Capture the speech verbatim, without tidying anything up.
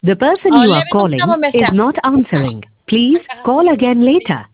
The person Uh, you let are me confirm calling a is message. not answering. Please call again later.